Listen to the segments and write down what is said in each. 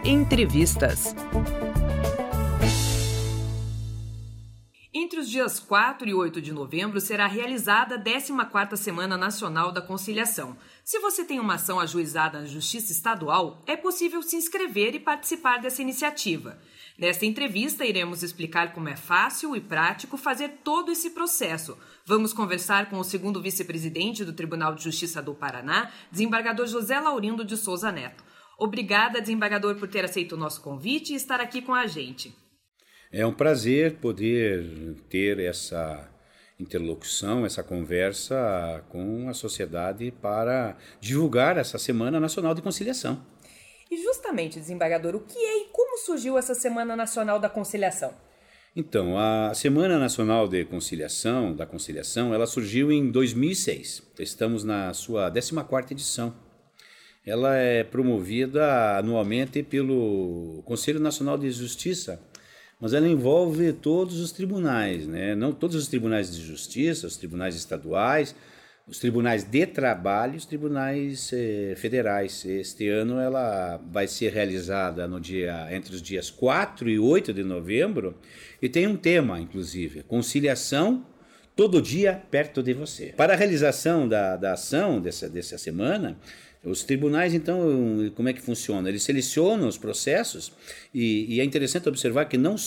Entrevistas. Entre os dias 4 e 8 de novembro será realizada a 14ª Semana Nacional da Conciliação. Se você tem uma ação ajuizada na Justiça Estadual, é possível se inscrever e participar dessa iniciativa. Nesta entrevista, iremos explicar como é fácil e prático fazer todo esse processo. Vamos conversar com o segundo vice-presidente do Tribunal de Justiça do Paraná, desembargador José Laurindo de Souza Neto. Obrigada, desembargador, por ter aceito o nosso convite e estar aqui com a gente. É um prazer poder ter essa interlocução, essa conversa com a sociedade para divulgar essa Semana Nacional de Conciliação. E justamente, desembargador, o que é e como surgiu essa Semana Nacional da Conciliação? Então, a Semana Nacional da Conciliação, ela surgiu em 2006. Estamos na sua 14ª edição. Ela é promovida anualmente pelo Conselho Nacional de Justiça, mas ela envolve todos os tribunais, né? Não todos os tribunais de justiça, os tribunais estaduais, os tribunais de trabalho, os tribunais federais. Este ano ela vai ser realizada entre os dias 4 e 8 de novembro e tem um tema, inclusive, conciliação todo dia perto de você. Para a realização da ação dessa semana, os tribunais, então, como é que funciona? Eles selecionam os processos e é interessante observar que não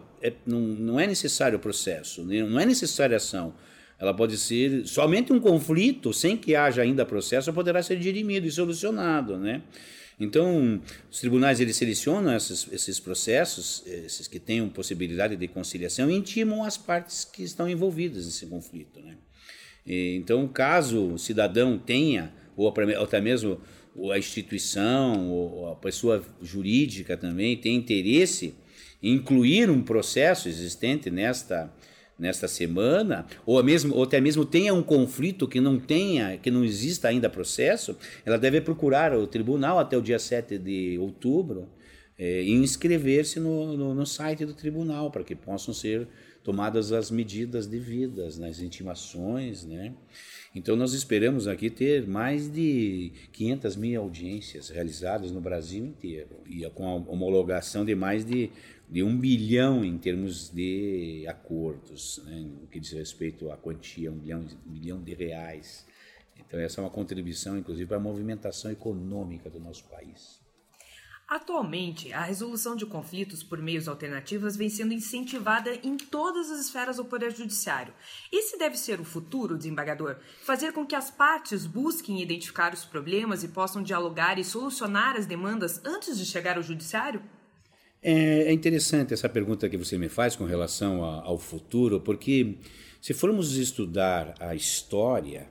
é necessário o processo, não é necessária a ação. Ela pode ser somente um conflito, sem que haja ainda processo, poderá ser dirimido e solucionado, né? Então, os tribunais eles selecionam esses processos, esses que tenham possibilidade de conciliação, e intimam as partes que estão envolvidas nesse conflito, né? Então, caso o cidadão tenha, ou até mesmo a instituição, ou a pessoa jurídica também tenha interesse em incluir um processo existente nesta semana, ou até mesmo tenha um conflito que não exista ainda processo, ela deve procurar o tribunal até o dia 7 de outubro e inscrever-se no site do tribunal, para que possam ser tomadas as medidas devidas nas intimações, né? Então nós esperamos aqui ter mais de 500 mil audiências realizadas no Brasil inteiro, e com a homologação de mais de 1 bilhão em termos de acordos, né, no que diz respeito à quantia, 1 bilhão de reais. Então essa é uma contribuição, inclusive, para a movimentação econômica do nosso país. Atualmente, a resolução de conflitos por meios alternativos vem sendo incentivada em todas as esferas do Poder Judiciário. Esse deve ser o futuro, desembargador? Fazer com que as partes busquem identificar os problemas e possam dialogar e solucionar as demandas antes de chegar ao Judiciário? É interessante essa pergunta que você me faz com relação ao futuro, porque se formos estudar a história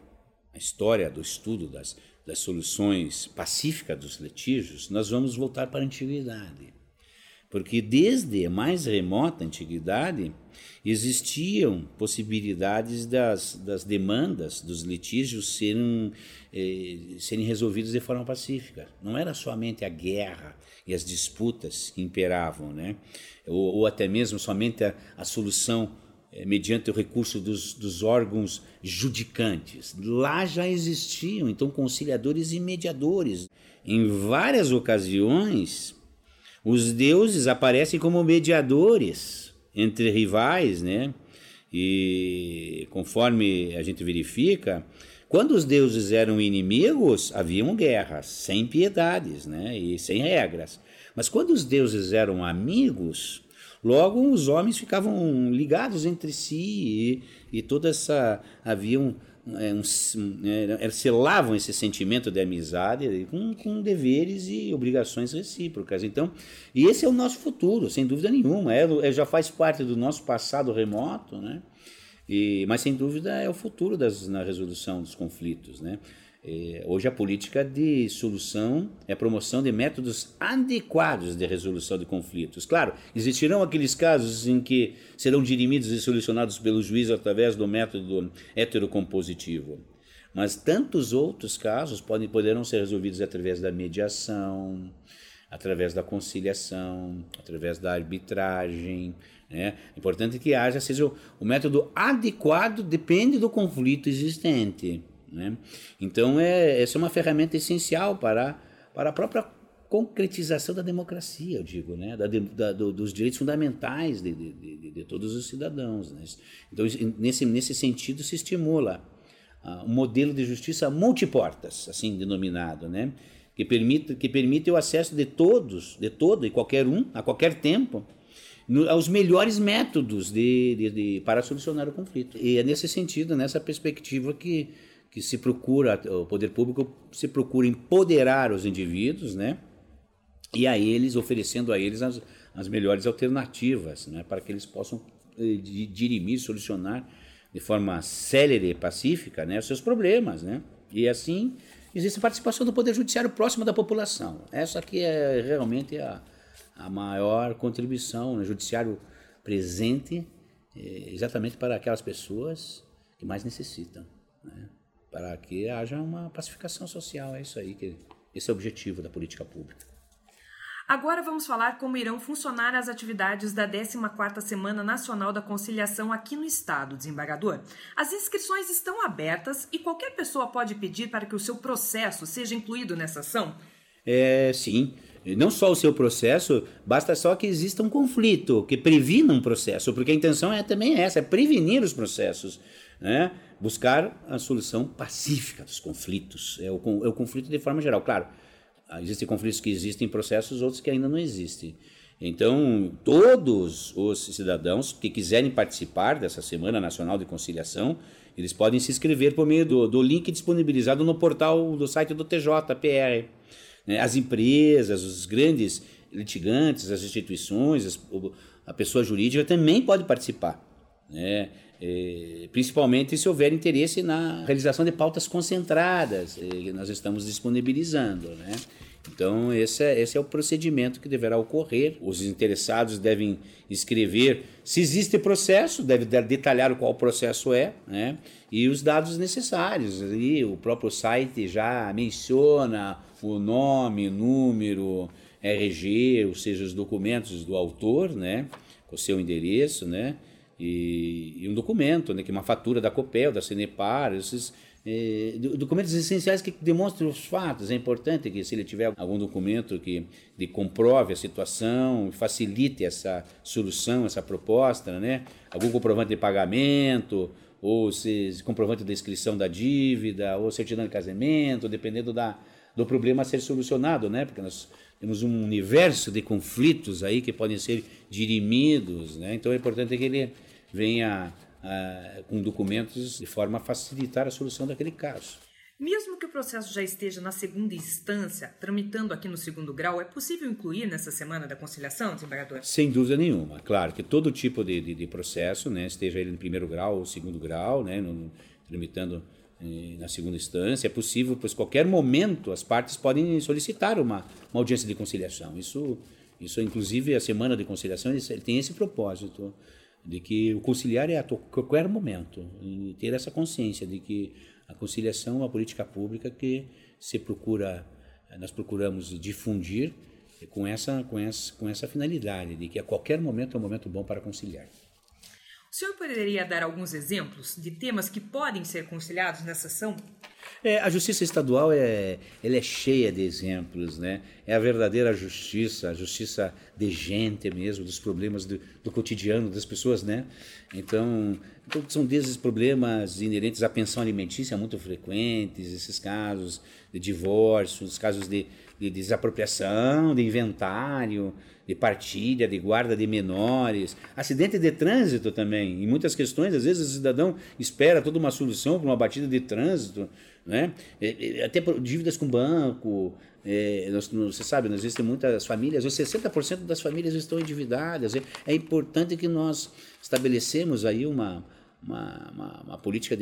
do estudo das soluções pacíficas dos litígios, nós vamos voltar para a antiguidade. Porque desde a mais remota antiguidade existiam possibilidades das demandas dos litígios serem resolvidas de forma pacífica. Não era somente a guerra e as disputas que imperavam, né? ou até mesmo somente a solução mediante o recurso dos órgãos judicantes. Lá já existiam, então, conciliadores e mediadores. Em várias ocasiões, os deuses aparecem como mediadores entre rivais, né? E conforme a gente verifica, quando os deuses eram inimigos, haviam guerras, sem piedades, né? E sem regras. Mas quando os deuses eram amigos, logo os homens ficavam ligados entre si e toda essa selavam esse sentimento de amizade com deveres e obrigações recíprocas. Então, e esse é o nosso futuro, sem dúvida nenhuma. Já faz parte do nosso passado remoto, né? Mas sem dúvida é o futuro na resolução dos conflitos, né? Hoje a política de solução é a promoção de métodos adequados de resolução de conflitos. Claro, existirão aqueles casos em que serão dirimidos e solucionados pelo juiz através do método heterocompositivo, mas tantos outros casos poderão ser resolvidos através da mediação, através da conciliação, através da arbitragem, né? É importante que seja o método adequado, depende do conflito existente, né? Então essa é uma ferramenta essencial para a própria concretização da democracia, eu digo, né? Dos direitos fundamentais de todos os cidadãos, né? Então, nesse sentido, se estimula um modelo de justiça multiportas, assim denominado, né? Que permite o acesso de todo e qualquer um, a qualquer tempo, aos melhores métodos para solucionar o conflito. E é nesse sentido, nessa perspectiva que se procura, o poder público se procura empoderar os indivíduos, né? E oferecendo a eles as melhores alternativas, né? Para que eles possam dirimir, solucionar de forma célere e pacífica, né, os seus problemas, né? E assim existe a participação do Poder Judiciário próximo da população. Essa aqui é realmente a maior contribuição, no judiciário presente, exatamente para aquelas pessoas que mais necessitam, né? Para que haja uma pacificação social. É isso aí, esse é o objetivo da política pública. Agora vamos falar como irão funcionar as atividades da 14ª Semana Nacional da Conciliação aqui no estado, desembargador. As inscrições estão abertas e qualquer pessoa pode pedir para que o seu processo seja incluído nessa ação? Sim. Não só o seu processo, basta só que exista um conflito, que previna um processo, porque a intenção também é essa, é prevenir os processos, né? Buscar a solução pacífica dos conflitos, é o conflito de forma geral, claro. Existem conflitos que existem em processos, outros que ainda não existem. Então, todos os cidadãos que quiserem participar dessa Semana Nacional de Conciliação, eles podem se inscrever por meio do link disponibilizado no portal do site do TJPR. As empresas, os grandes litigantes, as instituições, a pessoa jurídica também pode participar, né? Principalmente se houver interesse na realização de pautas concentradas, que nós estamos disponibilizando, né? Então, esse é o procedimento que deverá ocorrer. Os interessados devem escrever, se existe processo, deve detalhar qual processo é, né? E os dados necessários. Ali, o próprio site já menciona o nome, número, RG, ou seja, os documentos do autor, né? Com o seu endereço, né? E um documento, né? Que é uma fatura da Copel, da Cenepar, esses documentos essenciais que demonstram os fatos. É importante que, se ele tiver algum documento que comprove a situação, facilite essa solução, essa proposta, né? Algum comprovante de pagamento, ou comprovante da inscrição da dívida, ou certidão de casamento, dependendo do problema a ser solucionado, né? Porque nós temos um universo de conflitos aí que podem ser dirimidos, né? Então é importante que ele venha com documentos de forma a facilitar a solução daquele caso. Mesmo que o processo já esteja na segunda instância, tramitando aqui no segundo grau, é possível incluir nessa Semana da Conciliação, desembargador? Sem dúvida nenhuma. Claro que todo tipo de processo, né, esteja ele no primeiro grau ou segundo grau, né, tramitando na segunda instância, é possível, pois qualquer momento as partes podem solicitar uma audiência de conciliação. Isso inclusive, a Semana de Conciliação ele tem esse propósito, de que o conciliar é a qualquer momento, e ter essa consciência de que a conciliação é uma política pública que nós procuramos difundir com essa finalidade, de que a qualquer momento é um momento bom para conciliar. O senhor poderia dar alguns exemplos de temas que podem ser conciliados nessa ação? A justiça estadual ela é cheia de exemplos, né? É a verdadeira justiça, a justiça de gente mesmo, dos problemas do cotidiano das pessoas, né? Então, são desses problemas inerentes à pensão alimentícia muito frequentes, esses casos de divórcio, os casos de desapropriação, de inventário, de partilha, de guarda de menores, acidente de trânsito também. Em muitas questões, às vezes o cidadão espera toda uma solução para uma batida de trânsito, né? Até dívidas com banco. Você sabe, não existem muitas famílias, 60% das famílias estão endividadas. É importante que nós estabelecemos aí uma política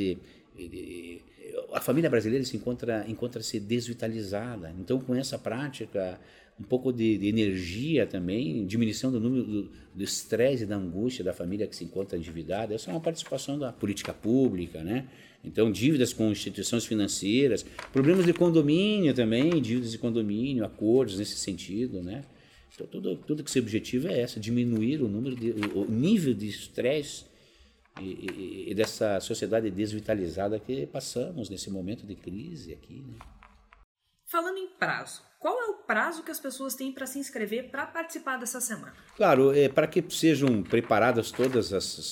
a família brasileira encontra-se desvitalizada. Então, com essa prática, um pouco de energia também, diminuição do número do estresse e da angústia da família que se encontra endividada, essa é uma participação da política pública, né? Então, dívidas com instituições financeiras, problemas de condomínio também, dívidas de condomínio, acordos nesse sentido, né? Então, tudo que se objetiva é diminuir o nível de estresse e dessa sociedade desvitalizada que passamos nesse momento de crise aqui, né? Falando em prazo, Qual é o prazo que as pessoas têm para se inscrever para participar dessa semana? Claro, para que sejam preparadas todas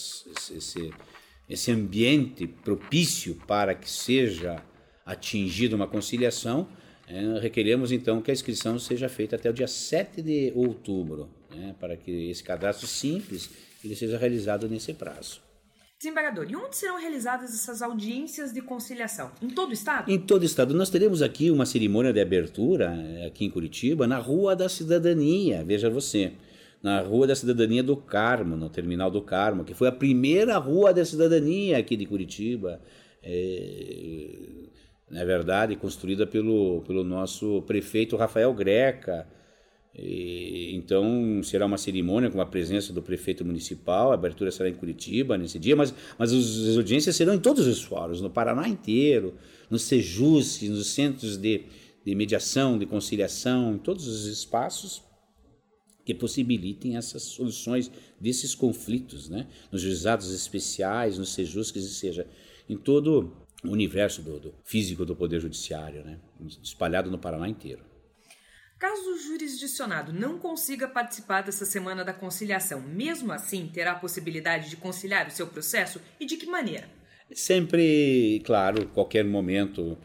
esse ambiente propício para que seja atingida uma conciliação, requeremos então que a inscrição seja feita até o dia 7 de outubro, para que esse cadastro simples ele seja realizado nesse prazo. Desembargador, e onde serão realizadas essas audiências de conciliação? Em todo o estado? Em todo o estado. Nós teremos aqui uma cerimônia de abertura, aqui em Curitiba, na Rua da Cidadania, veja você, na Rua da Cidadania do Carmo, no Terminal do Carmo, que foi a primeira Rua da Cidadania aqui de Curitiba, na verdade, construída pelo nosso prefeito Rafael Greca. Então, será uma cerimônia com a presença do prefeito municipal, a abertura será em Curitiba nesse dia, mas as audiências serão em todos os fóruns, no Paraná inteiro, nos Sejusc, nos centros de mediação, de conciliação, em todos os espaços que possibilitem essas soluções desses conflitos, nos juizados especiais, nos Sejuscs, ou seja, em todo o universo do físico do Poder Judiciário, espalhado no Paraná inteiro. Caso o jurisdicionado não consiga participar dessa semana da conciliação, mesmo assim terá a possibilidade de conciliar o seu processo e de que maneira? Sempre, claro, qualquer momento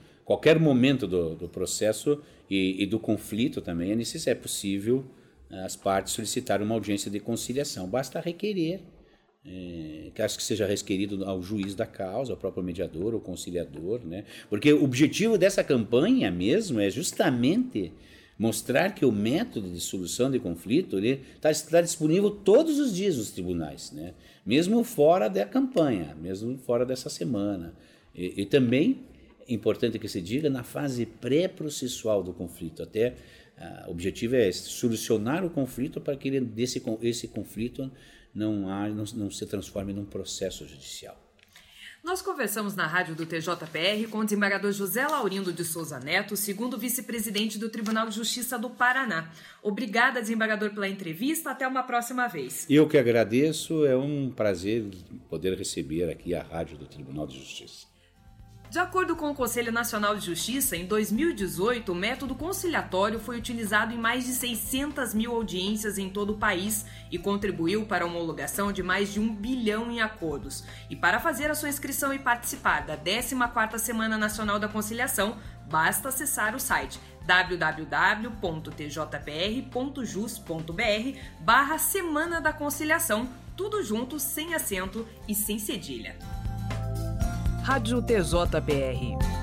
do processo e do conflito também é possível as partes solicitarem uma audiência de conciliação. Basta requerer, caso que seja requerido ao juiz da causa, ao próprio mediador, ao conciliador, Porque o objetivo dessa campanha mesmo é justamente mostrar que o método de solução de conflito está disponível todos os dias nos tribunais, mesmo fora da campanha, mesmo fora dessa semana. E também, é importante que se diga, na fase pré-processual do conflito. O objetivo é solucionar o conflito para que esse conflito não se transforme num processo judicial. Nós conversamos na rádio do TJPR com o desembargador José Laurindo de Souza Neto, segundo vice-presidente do Tribunal de Justiça do Paraná. Obrigada, desembargador, pela entrevista. Até uma próxima vez. Eu que agradeço. É um prazer poder receber aqui a rádio do Tribunal de Justiça. De acordo com o Conselho Nacional de Justiça, em 2018, o método conciliatório foi utilizado em mais de 600 mil audiências em todo o país e contribuiu para a homologação de mais de 1 bilhão em acordos. E para fazer a sua inscrição e participar da 14ª Semana Nacional da Conciliação, basta acessar o site www.tjpr.jus.br/Semana da Conciliação, tudo junto, sem acento e sem cedilha. Rádio TJPR